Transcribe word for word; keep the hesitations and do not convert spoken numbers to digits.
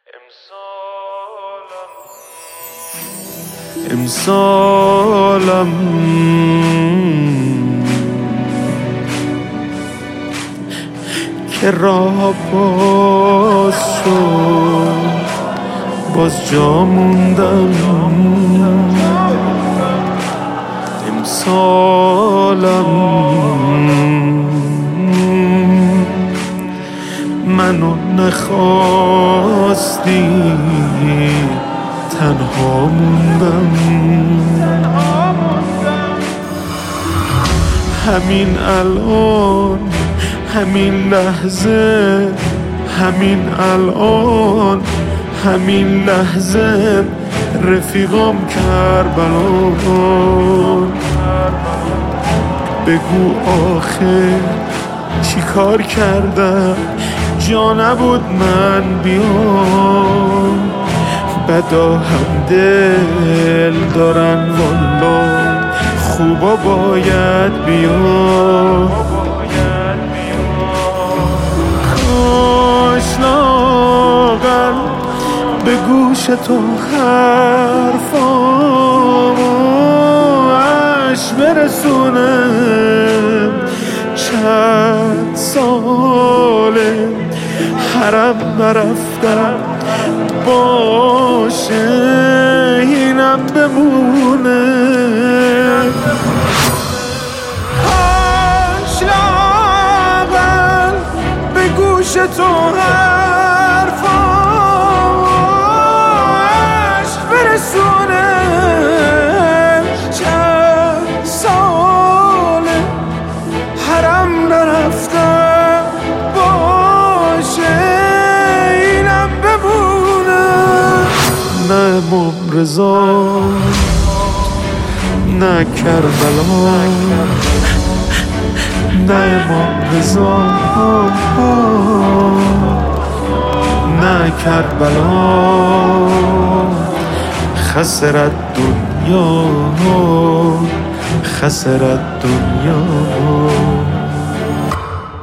امسالم که راه باز شد، باز جا موندم. امسالم منو نخواستی، تنها موندم. همین الان، همین لحظه، همین الان، همین لحظه رفیقام کربلان. بگو آخه چی کار کردم، جا نبود من بیام. بدا هم دل دارن والا، خوبا باید بیام. کاش لاغر به گوش تو حرفاش برسونم. چند ساله حرم نرفتم، باشه اینم بمونه. کاش لاغر به گوش تو حرفاش برسونه. چند ساله حرم نرفتم، باشه اینم بمونه. نه امام رضا، نه کربلا، نه امام رضا، نه کربلا. خسر الدنیا، خسر الدنیا.